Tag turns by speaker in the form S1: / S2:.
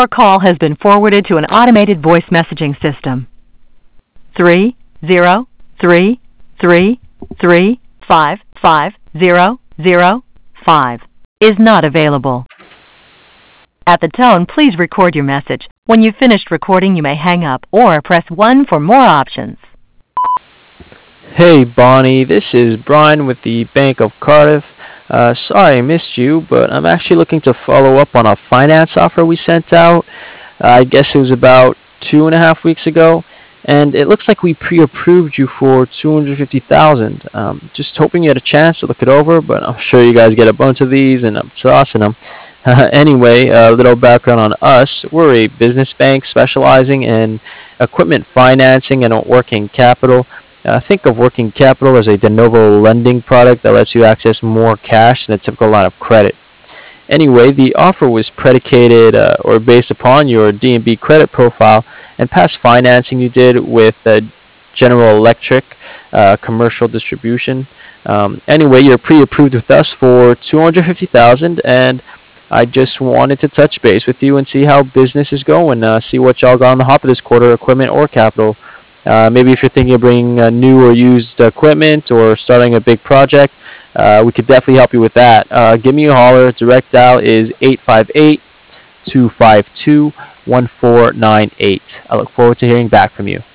S1: Your call has been forwarded to an automated voice messaging system. 30333555005 is not available. At the tone, please record your message. When you've finished recording, you may hang up or press 1 for more options.
S2: Hey Bonnie, this is Brian with the Bank of Cardiff. Sorry I missed you, but I'm actually looking to follow up on a finance offer we sent out. I guess it was about 2.5 weeks ago, and it looks like we pre-approved you for 250,000. Just hoping you had a chance to look it over, but I'm sure you guys get a bunch of these, and I'm tossing them. Anyway, a little background on us. We're a business bank specializing in equipment financing and working capital. Think of working capital as a de novo lending product that lets you access more cash than a typical line of credit. Anyway, the offer was predicated or based upon your D&B credit profile and past financing you did with General Electric commercial distribution. Anyway, you're pre-approved with us for 250,000, and I just wanted to touch base with you and see how business is going. See what y'all got on the hopper this quarter, equipment or capital. Maybe if you're thinking of bringing new or used equipment or starting a big project, we could definitely help you with that. Give me a holler. Direct dial is 858-252-1498. I look forward to hearing back from you.